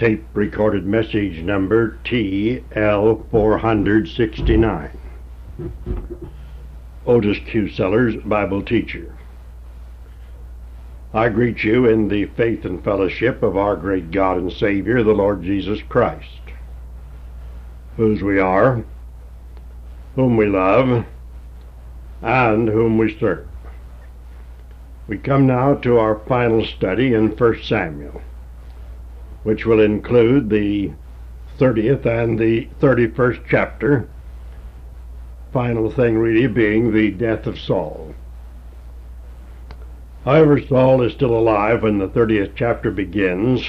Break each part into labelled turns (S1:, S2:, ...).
S1: tape recorded message number TL469. Otis Q. Sellers, Bible teacher. I greet you in the faith and fellowship of our great God and Savior, the Lord Jesus Christ, whose we are, whom we love, and whom we serve. We come now to our final study in 1 Samuel, which will include the 30th and the 31st chapter, final thing really being the death of Saul. However, Saul is still alive when the 30th chapter begins,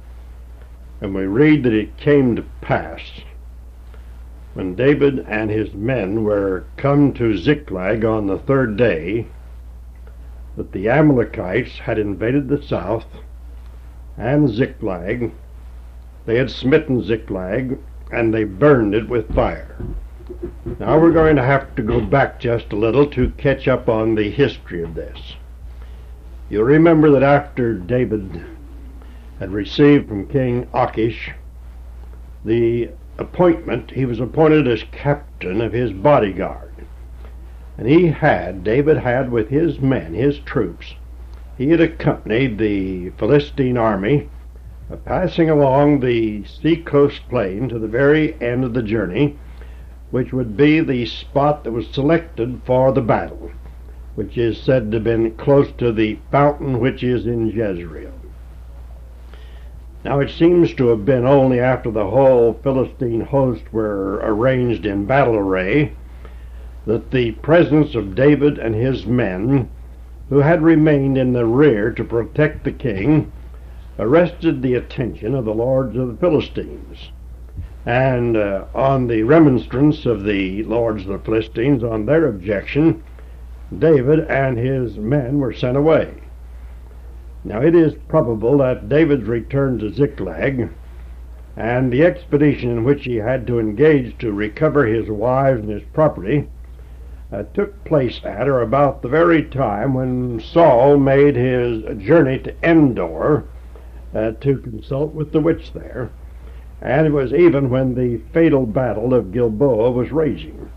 S1: and we read that it came to pass, when David and his men were come to Ziklag on the third day, that the Amalekites had invaded the south and Ziklag. They had smitten Ziklag, and they burned it with fire. Now we're going to have to go back just a little to catch up on the history of this. You'll remember that after David had received from King Achish the appointment, he was appointed as captain of his bodyguard. And David had with his men, his troops, he had accompanied the Philistine army, passing along the seacoast plain to the very end of the journey, which would be the spot that was selected for the battle, which is said to have been close to the fountain which is in Jezreel. Now it seems to have been only after the whole Philistine host were arranged in battle array that the presence of David and his men, who had remained in the rear to protect the king, arrested the attention of the lords of the Philistines. And on the remonstrance of the lords of the Philistines, on their objection, David and his men were sent away. Now it is probable that David's return to Ziklag and the expedition in which he had to engage to recover his wives and his property took place at or about the very time when Saul made his journey to Endor to consult with the witch there, and it was even when the fatal battle of Gilboa was raging.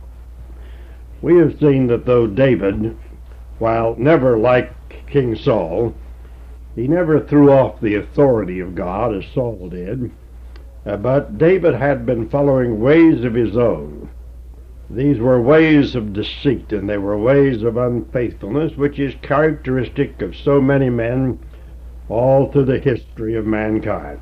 S1: We have seen that though David, while never like King Saul, he never threw off the authority of God as Saul did, but David had been following ways of his own. These were ways of deceit, and they were ways of unfaithfulness, which is characteristic of so many men all through the history of mankind.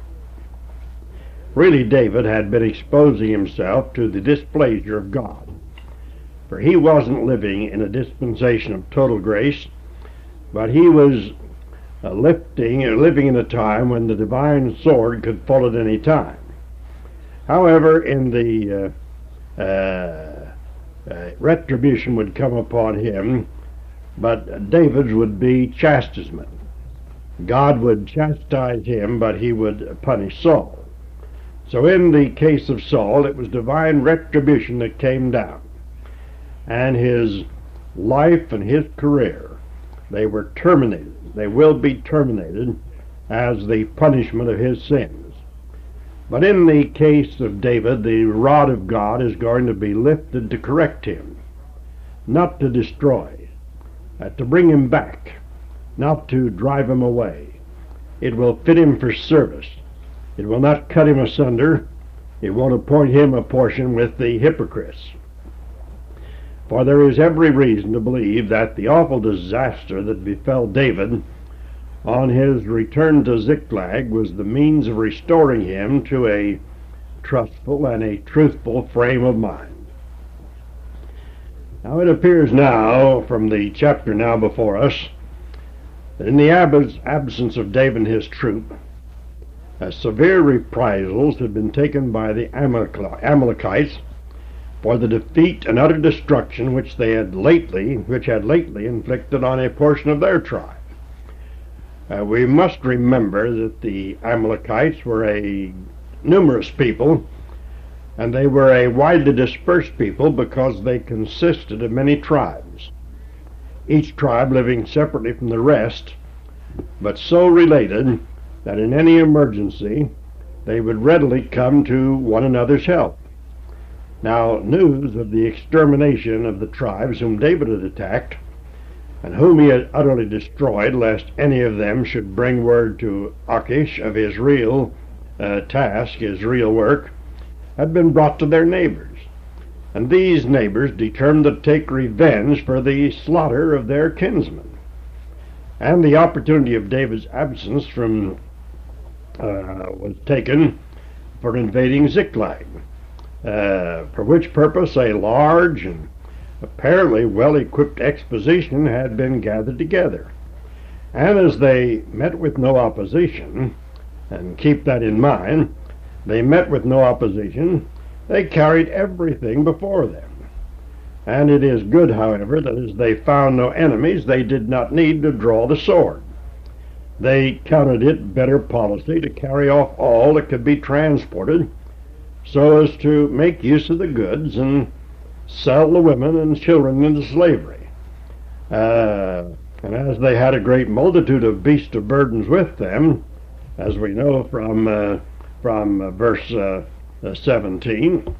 S1: Really, David had been exposing himself to the displeasure of God, for he wasn't living in a dispensation of total grace, but he was living in a time when the divine sword could fall at any time. However, in the retribution would come upon him, but David's would be chastisement. God would chastise him, but he would punish Saul. So in the case of Saul, it was divine retribution that came down, and his life and his career, they were terminated. They will be terminated as the punishment of his sins. But in the case of David, the rod of God is going to be lifted to correct him, not to destroy, to bring him back, not to drive him away. It will fit him for service. It will not cut him asunder. It won't appoint him a portion with the hypocrites. For there is every reason to believe that the awful disaster that befell David on his return to Ziklag was the means of restoring him to a trustful and a truthful frame of mind. Now it appears now, from the chapter now before us, that in the absence of David and his troop, severe reprisals had been taken by the Amalekites for the defeat and utter destruction which had lately inflicted on a portion of their tribe. We must remember that the Amalekites were a numerous people, and they were a widely dispersed people because they consisted of many tribes, each tribe living separately from the rest, but so related that in any emergency they would readily come to one another's help. Now, news of the extermination of the tribes whom David had attacked, and whom he had utterly destroyed, lest any of them should bring word to Achish of his real task, his real work, had been brought to their neighbors. And these neighbors determined to take revenge for the slaughter of their kinsmen. And the opportunity of David's absence was taken for invading Ziklag, for which purpose a large and apparently well-equipped expedition had been gathered together. And as they met with no opposition, and keep that in mind, they met with no opposition, they carried everything before them. And it is good, however, that as they found no enemies, they did not need to draw the sword. They counted it better policy to carry off all that could be transported, so as to make use of the goods and sell the women and children into slavery. And as they had a great multitude of beasts of burdens with them, as we know from verse 17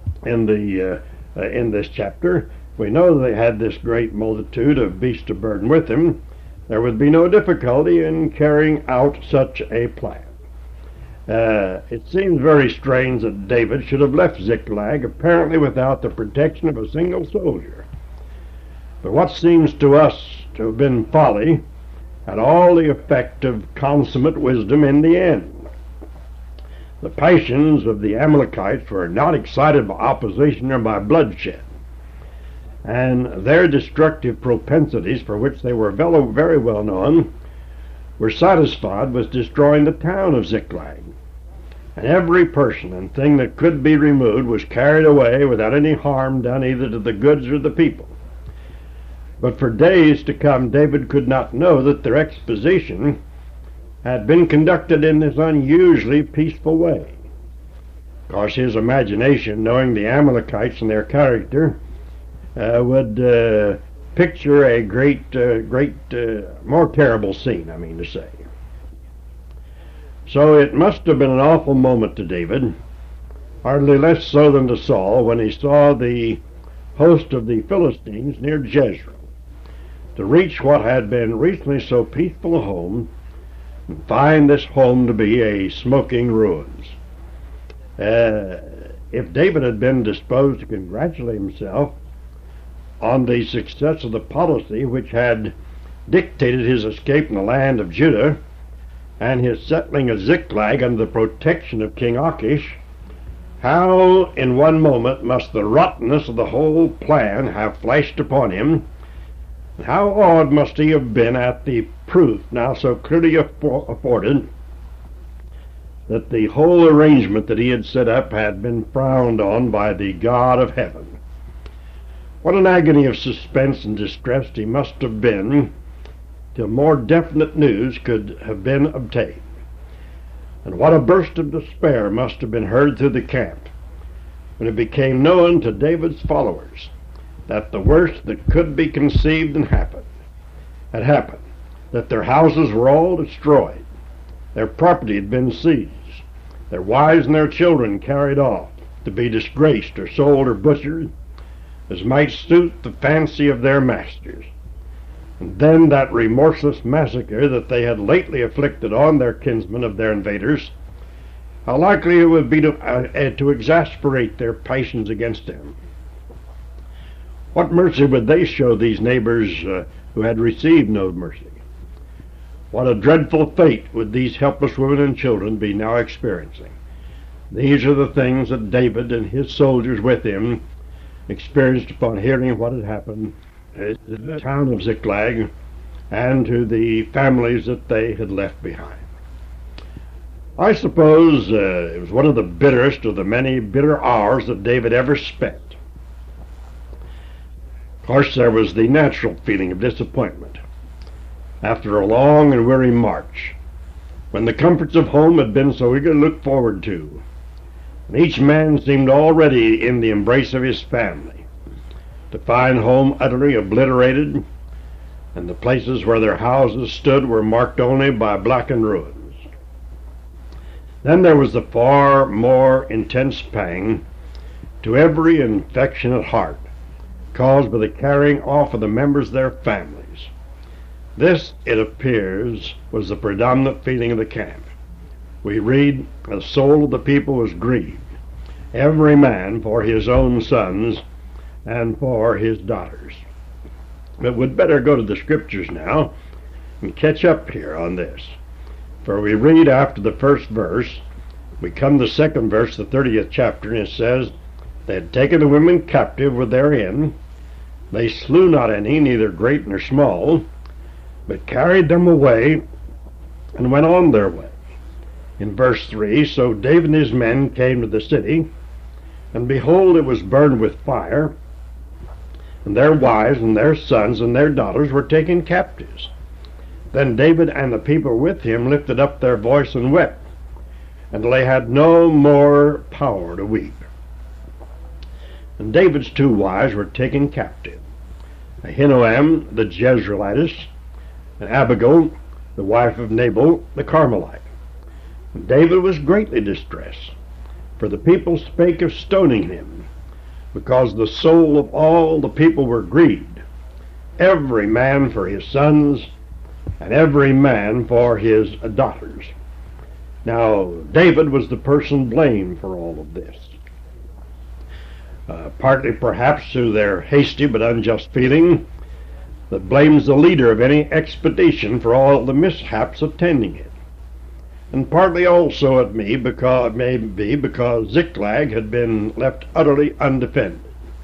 S1: in this chapter, we know they had this great multitude of beasts of burden with them. There would be no difficulty in carrying out such a plan. It seems very strange that David should have left Ziklag apparently without the protection of a single soldier. But what seems to us to have been folly had all the effect of consummate wisdom in the end. The passions of the Amalekites were not excited by opposition or by bloodshed, and their destructive propensities, for which they were very well known, were satisfied with destroying the town of Ziklag. And every person and thing that could be removed was carried away without any harm done either to the goods or the people. But for days to come, David could not know that their expedition had been conducted in this unusually peaceful way. Of course, his imagination, knowing the Amalekites and their character, would picture a more terrible scene, I mean to say. So it must have been an awful moment to David, hardly less so than to Saul, when he saw the host of the Philistines near Jezreel, to reach what had been recently so peaceful a home, and find this home to be a smoking ruins. If David had been disposed to congratulate himself on the success of the policy which had dictated his escape from the land of Judah and his settling of Ziklag under the protection of King Achish, how in one moment must the rottenness of the whole plan have flashed upon him, and how awed must he have been at the proof now so clearly afforded that the whole arrangement that he had set up had been frowned on by the God of heaven. What an agony of suspense and distress he must have been till more definite news could have been obtained. And what a burst of despair must have been heard through the camp when it became known to David's followers that the worst that could be conceived and had happened, that their houses were all destroyed, their property had been seized, their wives and their children carried off to be disgraced or sold or butchered as might suit the fancy of their masters. And then that remorseless massacre that they had lately inflicted on their kinsmen of their invaders, how likely it would be to exasperate their passions against them. What mercy would they show these neighbors who had received no mercy? What a dreadful fate would these helpless women and children be now experiencing? These are the things that David and his soldiers with him experienced upon hearing what had happened to the town of Ziklag and to the families that they had left behind. I suppose it was one of the bitterest of the many bitter hours that David ever spent. Of course, there was the natural feeling of disappointment after a long and weary march, when the comforts of home had been so eager to look forward to, and each man seemed already in the embrace of his family, to find home utterly obliterated, and the places where their houses stood were marked only by blackened ruins. Then there was the far more intense pang to every affectionate heart caused by the carrying off of the members of their families. This, it appears, was the predominant feeling of the camp. We read, the soul of the people was grieved, every man for his own sons and for his daughters. But we'd better go to the scriptures now and catch up here on this. For we read after the first verse, we come to the second verse, the 30th chapter, and it says, they had taken the women captive with therein. They slew not any, neither great nor small, but carried them away and went on their way. In verse 3, so David and his men came to the city, and behold, it was burned with fire, and their wives and their sons and their daughters were taken captives. Then David and the people with him lifted up their voice and wept, and they had no more power to weep. And David's two wives were taken captive, Ahinoam the Jezreelitess, and Abigail, the wife of Nabal the Carmelite. And David was greatly distressed, for the people spake of stoning him, because the soul of all the people were grieved, every man for his sons, and every man for his daughters. Now, David was the person blamed for all of this. Partly perhaps through their hasty but unjust feeling that blames the leader of any expedition for all the mishaps attending it. And partly also it may be because Ziklag had been left utterly undefended.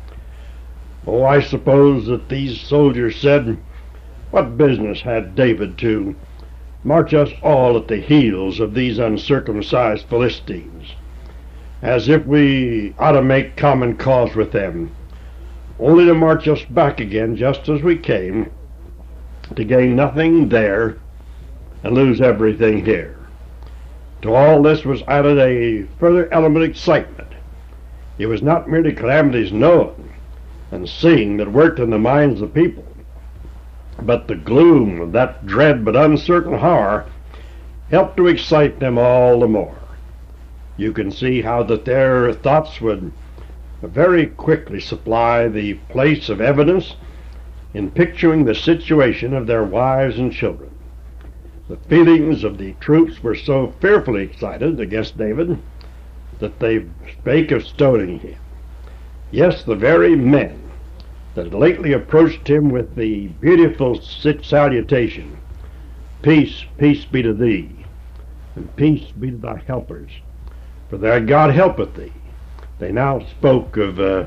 S1: Oh, I suppose that these soldiers said, what business had David to march us all at the heels of these uncircumcised Philistines, as if we ought to make common cause with them, only to march us back again just as we came, to gain nothing there and lose everything here. To all this was added a further element of excitement. It was not merely calamities known and seeing that worked in the minds of the people, but the gloom of that dread but uncertain hour helped to excite them all the more. You can see how that their thoughts would very quickly supply the place of evidence in picturing the situation of their wives and children. The feelings of the troops were so fearfully excited against David that they spake of stoning him. Yes, the very men that had lately approached him with the beautiful salutation, peace, peace be to thee, and peace be to thy helpers, for thy God helpeth thee. They now spoke of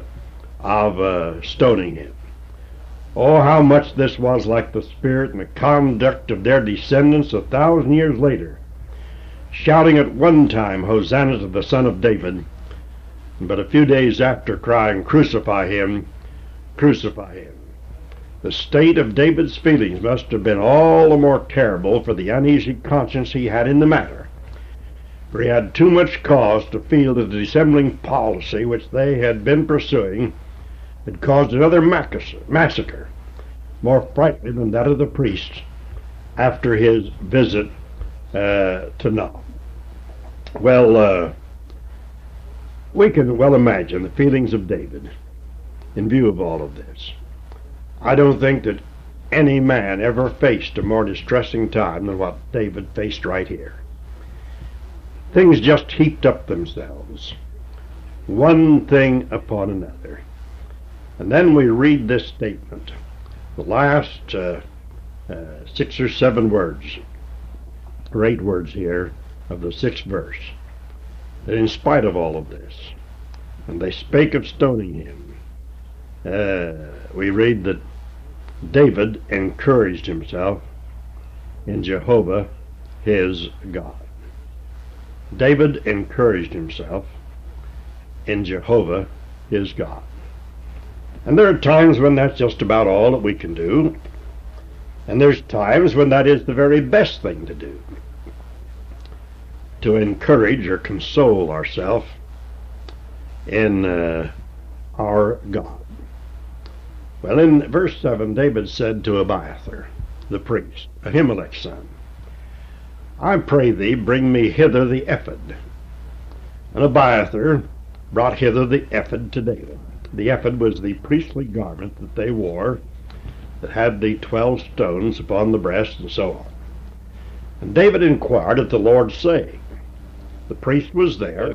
S1: stoning him. Oh, how much this was like the spirit and the conduct of their descendants 1,000 years later, shouting at one time, Hosanna to the Son of David, but a few days after crying, crucify him, crucify him. The state of David's feelings must have been all the more terrible for the uneasy conscience he had in the matter, for he had too much cause to feel that the dissembling policy which they had been pursuing had caused another massacre, more frightening than that of the priests after his visit to Nob. Well, we can well imagine the feelings of David in view of all of this. I don't think that any man ever faced a more distressing time than what David faced right here. Things just heaped up themselves, one thing upon another. And then we read this statement, the last 6 or 7 words, or 8 words here of the 6th verse, that in spite of all of this, and they spake of stoning him, we read that David encouraged himself in Jehovah his God. David encouraged himself in Jehovah his God. And there are times when that's just about all that we can do, and there's times when that is the very best thing to do, to encourage or console ourselves in our God. Well, in verse 7, David said to Abiathar, the priest, Ahimelech's son, I pray thee, bring me hither the ephod. And Abiathar brought hither the ephod to David. The ephod was the priestly garment that they wore, that had the 12 stones upon the breast, and so on. And David inquired at the Lord's saying. The priest was there.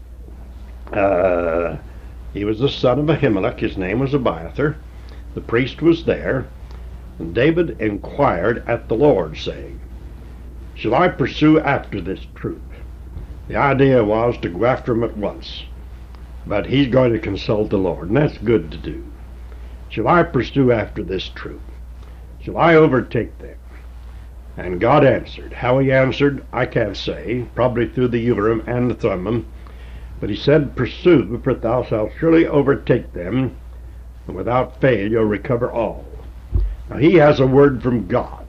S1: He was the son of Ahimelech. His name was Abiathar. The priest was there. And David inquired at the Lord, saying, shall I pursue after this troop? The idea was to go after him at once. But he's going to consult the Lord, and that's good to do. Shall I pursue after this troop? Shall I overtake them? And God answered. How he answered, I can't say, probably through the Urim and the Thummim. But he said, pursue, for thou shalt surely overtake them, and without fail you'll recover all. Now he has a word from God.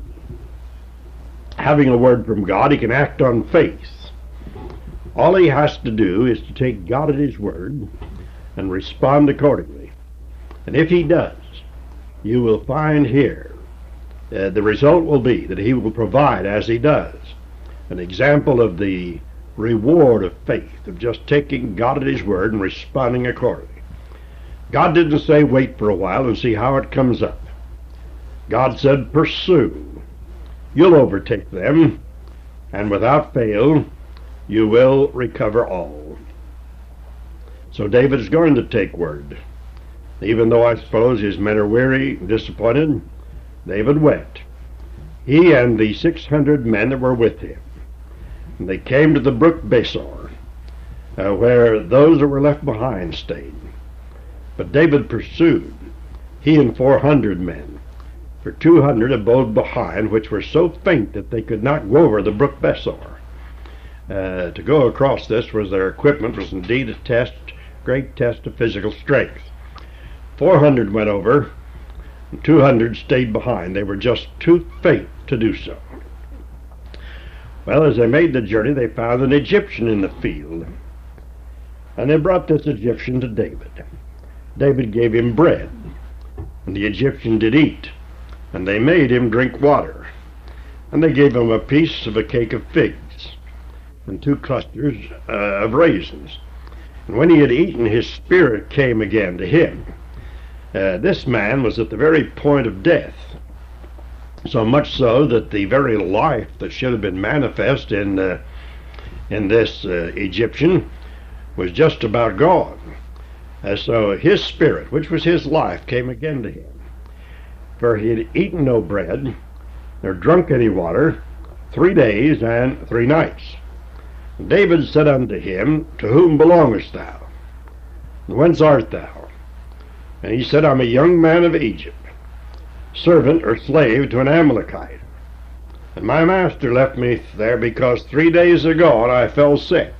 S1: Having a word from God, he can act on faith. All he has to do is to take God at his word and respond accordingly. And if he does, you will find here the result will be that he will provide as he does. An example of the reward of faith, of just taking God at his word and responding accordingly. God didn't say wait for a while and see how it comes up. God said pursue. You'll overtake them, and without fail you will recover all. So David is going to take word. Even though I suppose his men are weary and disappointed, David went. He and the 600 men that were with him. And they came to the brook Besor, where those that were left behind stayed. But David pursued, he and 400 men. For 200 abode behind, which were so faint that they could not go over the brook Besor. To go across this was their equipment was indeed a great test of physical strength. 400 went over, and 200 stayed behind. They were just too faint to do so. Well, as they made the journey, they found an Egyptian in the field, and they brought this Egyptian to David. David gave him bread, and the Egyptian did eat, and they made him drink water, and they gave him a piece of a cake of figs, and 2 clusters of raisins. And when he had eaten, his spirit came again to him. This man was at the very point of death, so much so that the very life that should have been manifest in this Egyptian was just about gone. So his spirit, which was his life, came again to him. For he had eaten no bread, nor drunk any water, 3 days and 3 nights. David said unto him, to whom belongest thou? And whence art thou? And he said, I'm a young man of Egypt, servant or slave to an Amalekite. And my master left me there because 3 days ago I fell sick.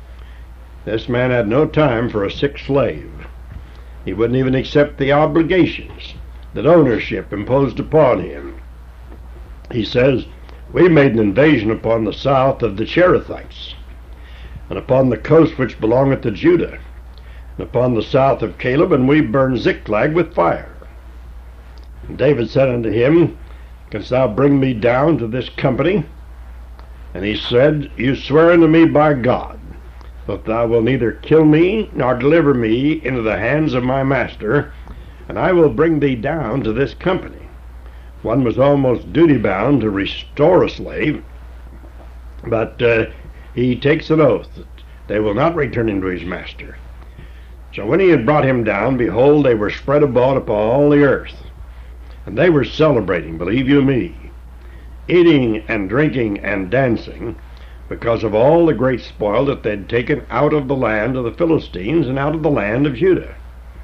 S1: This man had no time for a sick slave. He wouldn't even accept the obligations that ownership imposed upon him. He says, we made an invasion upon the south of the Cherethites, and upon the coast which belongeth to Judah, and upon the south of Caleb, and we burned Ziklag with fire. And David said unto him, canst thou bring me down to this company? And he said, you swear unto me by God, that thou wilt neither kill me, nor deliver me into the hands of my master, and I will bring thee down to this company. One was almost duty-bound to restore a slave, but he takes an oath that they will not return him to his master. So when he had brought him down, behold, they were spread abroad upon all the earth, and they were celebrating, believe you me, eating and drinking and dancing, because of all the great spoil that they'd taken out of the land of the Philistines and out of the land of Judah.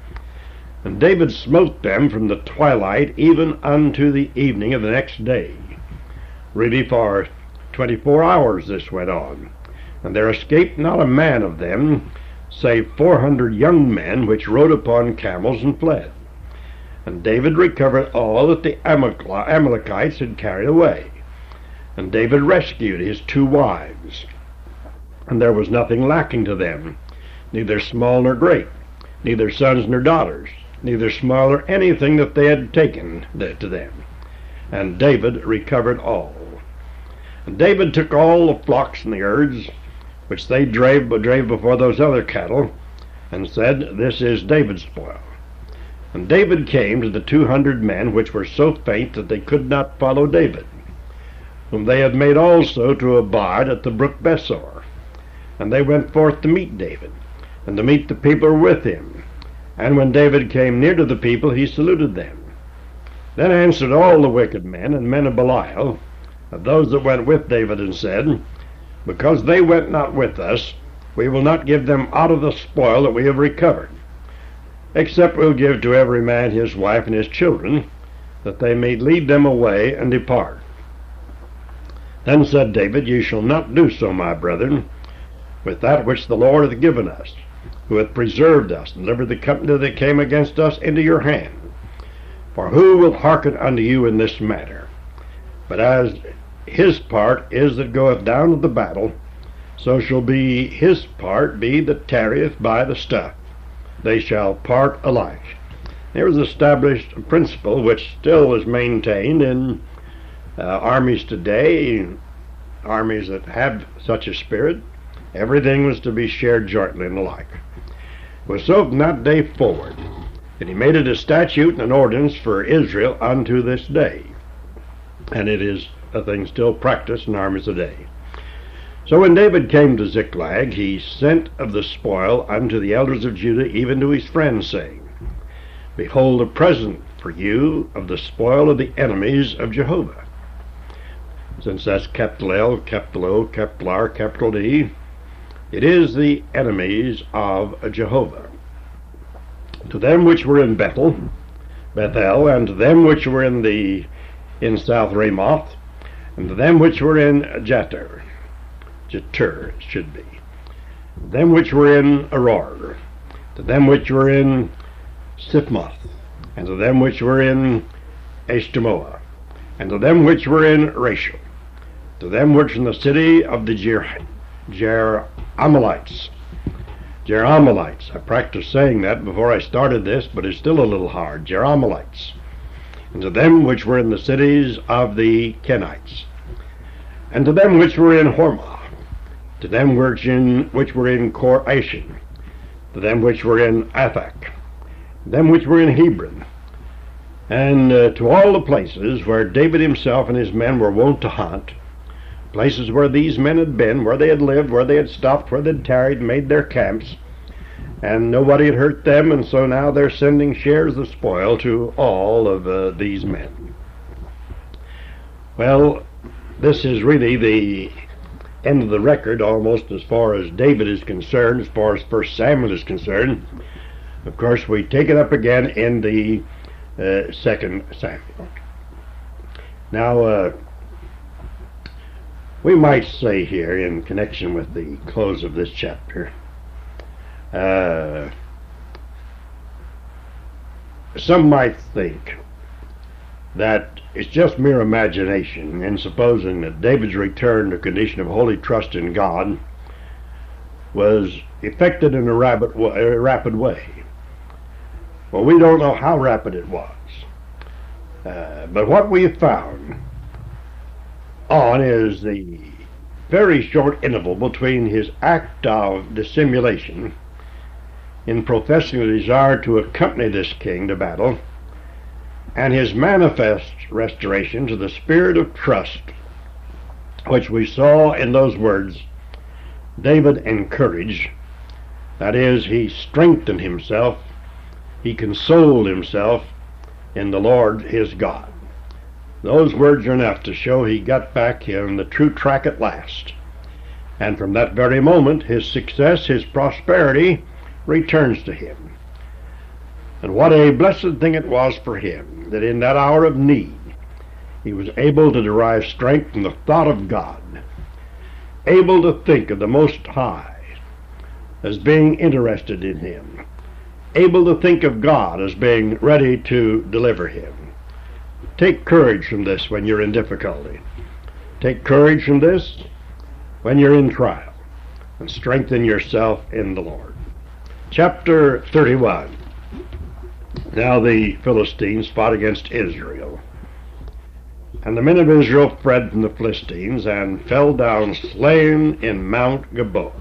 S1: And David smote them from the twilight even unto the evening of the next day. Really for 24 hours this went on. And there escaped not a man of them, save 400 young men, which rode upon camels and fled. And David recovered all that the Amalekites had carried away. And David rescued his 2 wives. And there was nothing lacking to them, neither small nor great, neither sons nor daughters, neither small nor anything that they had taken to them. And David recovered all. And David took all the flocks and the herds which they drave before those other cattle, and said, This is David's spoil. And David came to the 200 men which were so faint that they could not follow David, whom they had made also to abide at the brook Besor. And they went forth to meet David, and to meet the people with him. And when David came near to the people, he saluted them. Then answered all the wicked men and men of Belial, of those that went with David, and said, Because they went not with us, we will not give them out of the spoil that we have recovered, except we'll give to every man his wife and his children, that they may lead them away and depart. Then said David, Ye shall not do so, my brethren, with that which the Lord hath given us, who hath preserved us, and delivered the company that came against us into your hand. For who will hearken unto you in this matter? But as his part is that goeth down to the battle, so shall be his part be that tarrieth by the stuff. They shall part alike. There was established a principle which still is maintained in armies today, armies that have such a spirit. Everything was to be shared jointly and alike. It was so from that day forward that he made it a statute and an ordinance for Israel unto this day. And it is a thing still practiced in armies today. So when David came to Ziklag, he sent of the spoil unto the elders of Judah, even to his friends, saying, Behold, a present for you of the spoil of the enemies of Jehovah. Since that's capital L, capital O, capital R, capital D, it is the enemies of Jehovah. To them which were in Bethel, and to them which were in South Ramoth, and to them which were in Jeter it should be, them which were in Aroer, to them which were in Siphmoth, and to them which were in Eshtemoa, and to them which were in Rachel, to them which in the city of the Jerahmeelites. I practiced saying that before I started this, but it's still a little hard. Jerahmeelites. And to them which were in the cities of the Kenites, and to them which were in Hormah, to them which were in Chorashan, to them which were in Athak, them which were in Hebron, and to all the places where David himself and his men were wont to hunt, places where these men had been, where they had lived, where they had stopped, where they had tarried, made their camps, and nobody had hurt them, and so now they're sending shares of spoil to all of these men. Well, this is really the end of the record, almost as far as David is concerned, as far as 1 Samuel is concerned. Of course, we take it up again in the 2 Samuel. Now, we might say here, in connection with the close of this chapter, some might think that it's just mere imagination in supposing that David's return to a condition of holy trust in God was effected in a rapid way. Well, we don't know how rapid it was. But what we have found on is the very short interval between his act of dissimulation in professing a desire to accompany this king to battle and his manifest restoration to the spirit of trust, which we saw in those words, David encouraged. That is, he strengthened himself, he consoled himself in the Lord his God. Those words are enough to show he got back on the true track at last. And from that very moment, his success, his prosperity returns to him. And what a blessed thing it was for him that in that hour of need he was able to derive strength from the thought of God, able to think of the Most High as being interested in him, able to think of God as being ready to deliver him. Take courage from this when you're in difficulty. Take courage from this when you're in trial, and strengthen yourself in the Lord. Chapter 31. Now the Philistines fought against Israel. And the men of Israel fled from the Philistines and fell down slain in Mount Gilboa.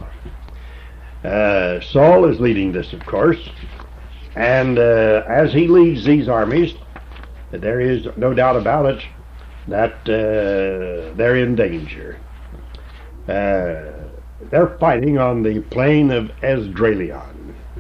S1: Saul is leading this, of course, and as he leads these armies, there is no doubt about it that they're in danger. They're fighting on the plain of Esdraelon.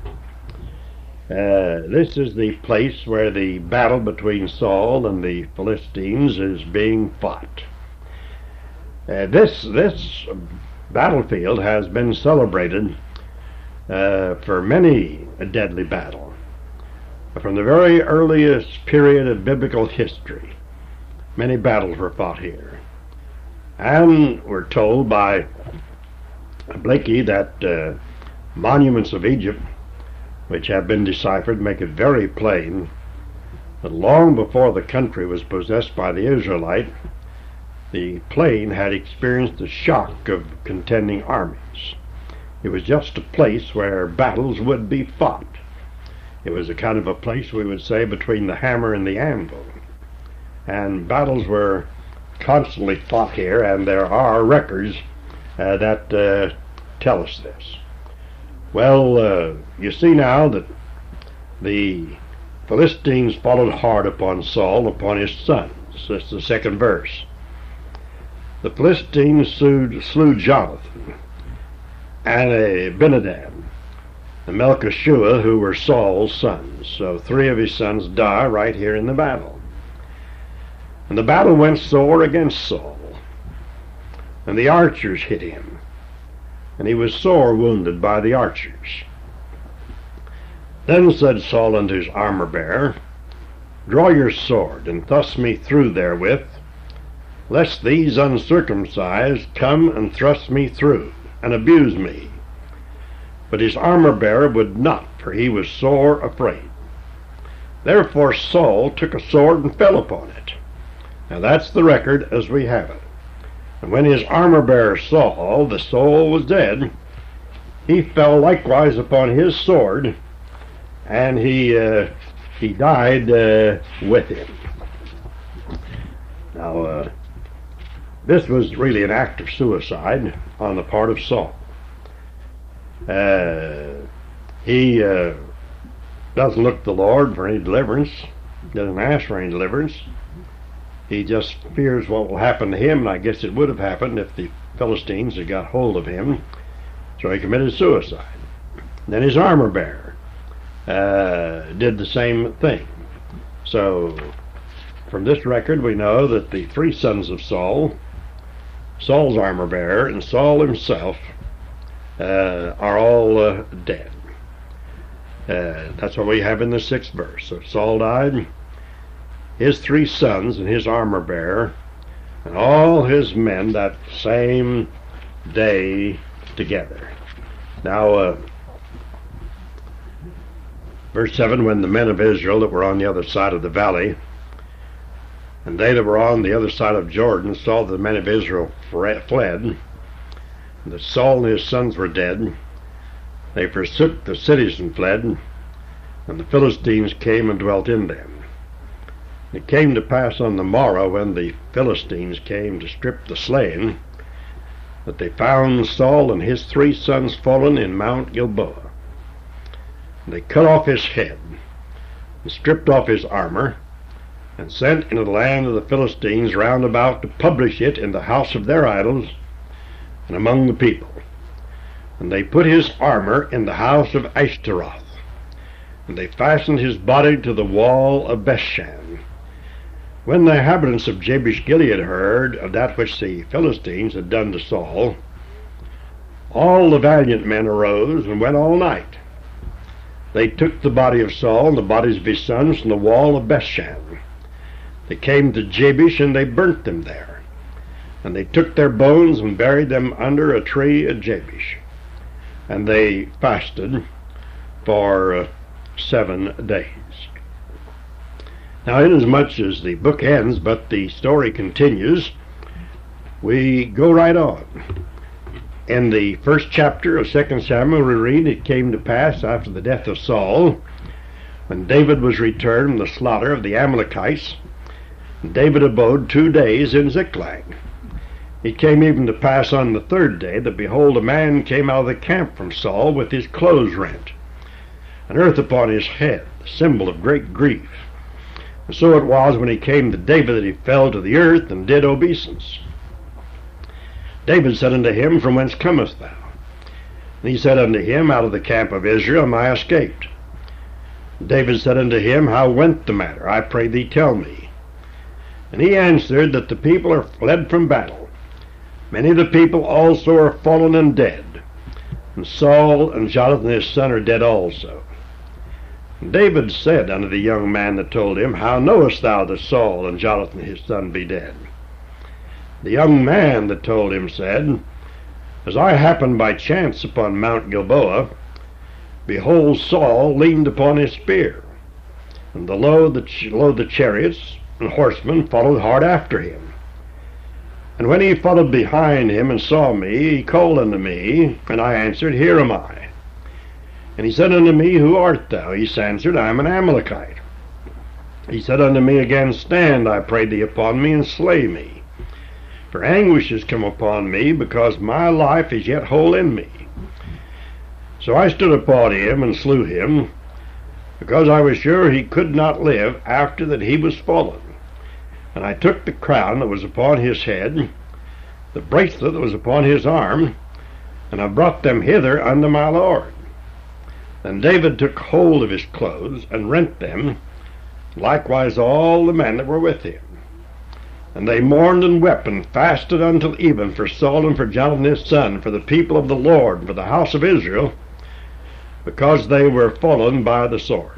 S1: This is the place where the battle between Saul and the Philistines is being fought. This battlefield has been celebrated for many a deadly battle. From the very earliest period of biblical history, many battles were fought here. And we're told by Blakey that monuments of Egypt, which have been deciphered, make it very plain that long before the country was possessed by the Israelite, the plain had experienced the shock of contending armies. It was just a place where battles would be fought. It was a kind of a place, we would say, between the hammer and the anvil. And battles were constantly fought here, and there are records that tell us this. Well, you see now that the Philistines followed hard upon Saul, upon his sons. That's the second verse. The Philistines slew Jonathan and Abinadab and Melchishua, who were Saul's sons. So 3 of his sons die right here in the battle. And the battle went sore against Saul, and the archers hit him, and he was sore wounded by the archers. Then said Saul unto his armor-bearer, Draw your sword, and thrust me through therewith, lest these uncircumcised come and thrust me through, and abuse me. But his armor-bearer would not, for he was sore afraid. Therefore Saul took a sword and fell upon it. Now that's the record as we have it. And when his armor-bearer saw the soul was dead, he fell likewise upon his sword, and he died with him. Now, this was really an act of suicide on the part of Saul. He doesn't look to the Lord for any deliverance, doesn't ask for any deliverance. He just fears what will happen to him, and I guess it would have happened if the Philistines had got hold of him. So he committed suicide. Then his armor-bearer did the same thing. So from this record we know that the 3 sons of Saul, Saul's armor-bearer, and Saul himself are all dead. That's what we have in the 6th verse. So Saul died, his 3 sons and his armor-bearer, and all his men that same day together. Now, verse 7, when the men of Israel that were on the other side of the valley, and they that were on the other side of Jordan, saw that the men of Israel fled, and that Saul and his sons were dead, they forsook the cities and fled, and the Philistines came and dwelt in them. It came to pass on the morrow, when the Philistines came to strip the slain, that they found Saul and his 3 sons fallen in Mount Gilboa. And they cut off his head, and stripped off his armor, and sent into the land of the Philistines round about to publish it in the house of their idols and among the people. And they put his armor in the house of Ashtaroth, and they fastened his body to the wall of Bethshan. When the inhabitants of Jabesh Gilead heard of that which the Philistines had done to Saul, all the valiant men arose and went all night. They took the body of Saul and the bodies of his sons from the wall of Bethshan. They came to Jabesh, and they burnt them there. And they took their bones and buried them under a tree at Jabesh. And they fasted for 7 days. Now, inasmuch as the book ends, but the story continues, we go right on. In the 1st chapter of 2 Samuel, we read, It came to pass after the death of Saul, when David was returned from the slaughter of the Amalekites, David abode 2 days in Ziklag. It came even to pass on the 3rd day that, behold, a man came out of the camp from Saul with his clothes rent, and earth upon his head, the symbol of great grief. And so it was, when he came to David, that he fell to the earth and did obeisance. David said unto him, From whence comest thou? And he said unto him, Out of the camp of Israel am I escaped. David said unto him, How went the matter? I pray thee, tell me. And he answered, That the people are fled from battle. Many of the people also are fallen and dead. And Saul and Jonathan his son are dead also. And David said unto the young man that told him, How knowest thou that Saul and Jonathan his son be dead? The young man that told him said, As I happened by chance upon Mount Gilboa, behold, Saul leaned upon his spear, and lo, the chariots and horsemen followed hard after him. And when he followed behind him and saw me, he called unto me, and I answered, Here am I. And he said unto me, Who art thou? He answered, I am an Amalekite. He said unto me again, Stand, I pray thee, upon me, and slay me. For anguish is come upon me, because my life is yet whole in me. So I stood upon him and slew him, because I was sure he could not live after that he was fallen. And I took the crown that was upon his head, the bracelet that was upon his arm, and I brought them hither unto my Lord. Then David took hold of his clothes, and rent them, likewise all the men that were with him. And they mourned and wept, and fasted until even for Saul and for Jonathan his son, for the people of the Lord, for the house of Israel, because they were fallen by the sword.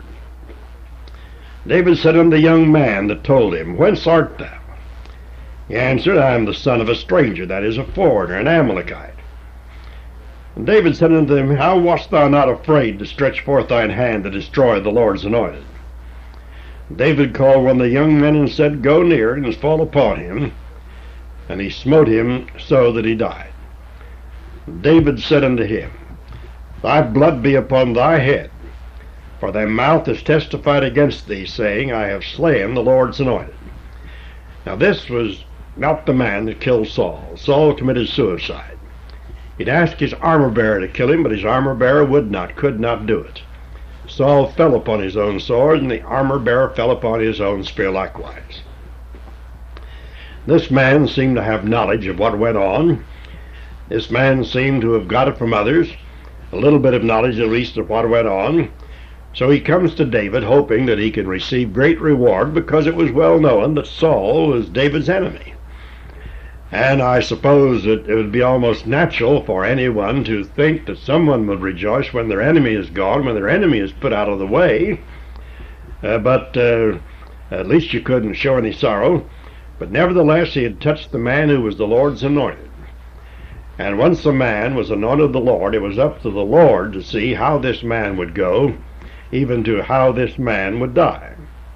S1: David said unto the young man that told him, Whence art thou? He answered, I am the son of a stranger, that is, a foreigner, an Amalekite. And David said unto him, How wast thou not afraid to stretch forth thine hand to destroy the Lord's anointed? David called one of the young men and said, Go near and fall upon him. And he smote him so that he died. David said unto him, Thy blood be upon thy head, for thy mouth has testified against thee, saying, I have slain the Lord's anointed. Now this was not the man that killed Saul. Saul committed suicide. He'd asked his armor-bearer to kill him, but his armor-bearer could not do it. Saul fell upon his own sword, and the armor-bearer fell upon his own spear likewise. This man seemed to have knowledge of what went on. This man seemed to have got it from others, a little bit of knowledge at least of what went on. So he comes to David, hoping that he could receive great reward, because it was well known that Saul was David's enemy. And I suppose that it would be almost natural for anyone to think that someone would rejoice when their enemy is gone, when their enemy is put out of the way. But at least you couldn't show any sorrow. But nevertheless, he had touched the man who was the Lord's anointed. And once a man was anointed of the Lord, it was up to the Lord to see how this man would go, even to how this man would die.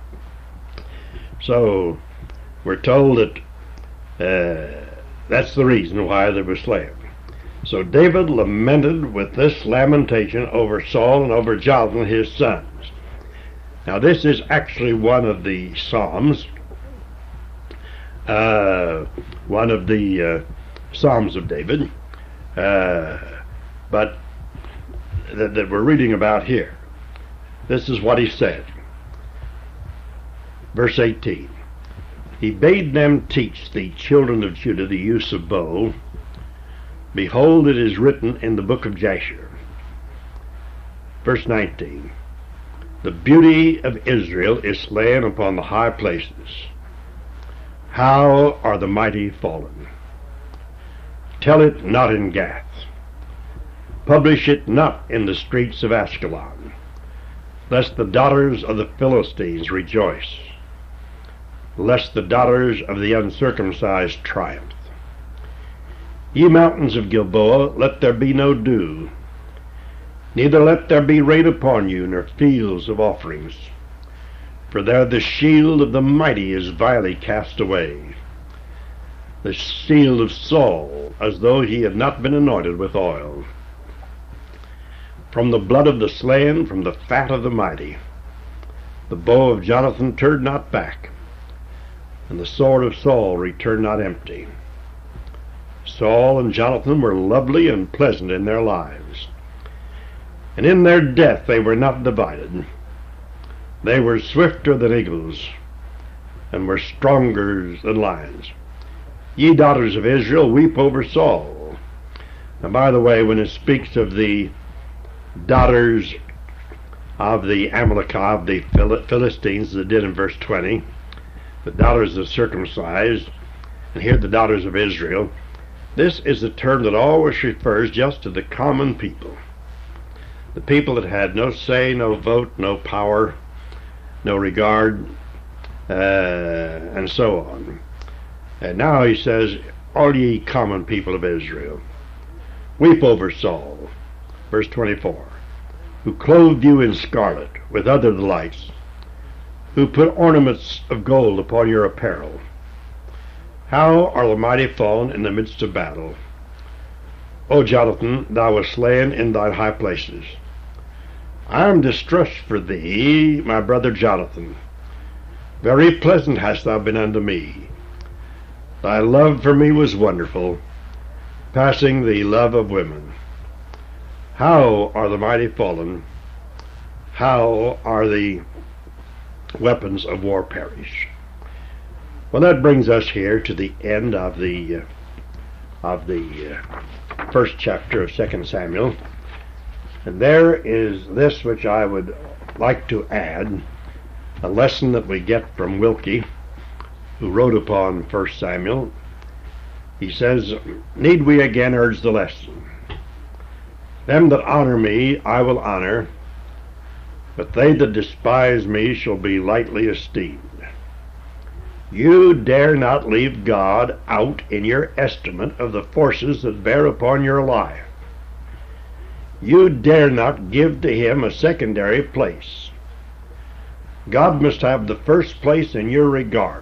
S1: So we're told that that's the reason why they were slain. So David lamented with this lamentation over Saul and over Jonathan his sons. Now this is actually one of the Psalms, Psalms of David, but that we're reading about here. This is what he said. Verse 18. He bade them teach the children of Judah the use of bow. Behold, it is written in the book of Jasher. Verse 19. The beauty of Israel is slain upon the high places. How are the mighty fallen? Tell it not in Gath. Publish it not in the streets of Ashkelon, lest the daughters of the Philistines rejoice, lest the daughters of the uncircumcised triumph. Ye mountains of Gilboa, let there be no dew, neither let there be rain upon you, nor fields of offerings. For there the shield of the mighty is vilely cast away, the shield of Saul, as though he had not been anointed with oil. From the blood of the slain, from the fat of the mighty, the bow of Jonathan turned not back. and the sword of Saul returned not empty. Saul and Jonathan were lovely and pleasant in their lives, and in their death they were not divided. They were swifter than eagles, and were stronger than lions. Ye daughters of Israel, weep over Saul. And by the way, when it speaks of the daughters of the Amalekite, of the Philistines, as it did in verse 20, the daughters of the circumcised, and here the daughters of Israel, this is a term that always refers just to the common people. The people that had no say, no vote, no power, no regard, and so on. And now he says, all ye common people of Israel, weep over Saul, verse 24, who clothed you in scarlet with other delights, who put ornaments of gold upon your apparel. How are the mighty fallen in the midst of battle? O Jonathan, thou wast slain in thine high places. I am distressed for thee, my brother Jonathan. Very pleasant hast thou been unto me. Thy love for me was wonderful, passing the love of women. How are the mighty fallen? How are the weapons of war perished? Well, that brings us here to the end of the first chapter of 2 Samuel. And there is this which I would like to add, a lesson that we get from Wilkie, who wrote upon 1 Samuel. He says, need we again urge the lesson? Them that honor me I will honor, but they that despise me shall be lightly esteemed. You dare not leave God out in your estimate of the forces that bear upon your life. You dare not give to him a secondary place. God must have the first place in your regards.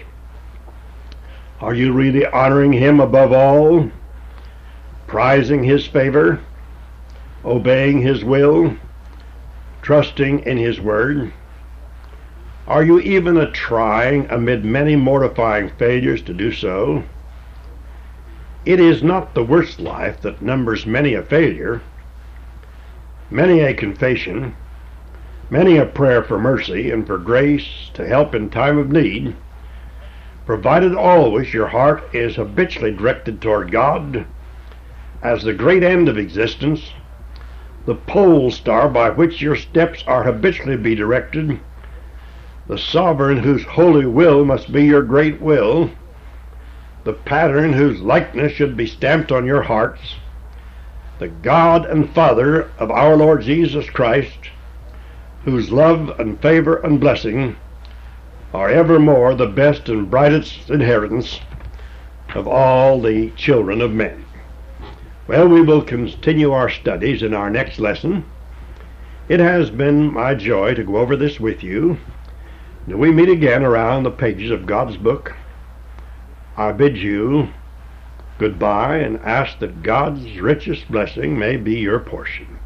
S1: Are you really honoring him above all, prizing his favor, obeying his will, trusting in his word? Are you even trying, amid many mortifying failures, to do so? It is not the worst life that numbers many a failure, many a confession, many a prayer for mercy and for grace to help in time of need, provided always your heart is habitually directed toward God as the great end of existence, the pole star by which your steps are habitually be directed, the sovereign whose holy will must be your great will, the pattern whose likeness should be stamped on your hearts, the God and Father of our Lord Jesus Christ, whose love and favor and blessing are evermore the best and brightest inheritance of all the children of men. Well, we will continue our studies in our next lesson. It has been my joy to go over this with you. Till we meet again around the pages of God's book, I bid you goodbye and ask that God's richest blessing may be your portion.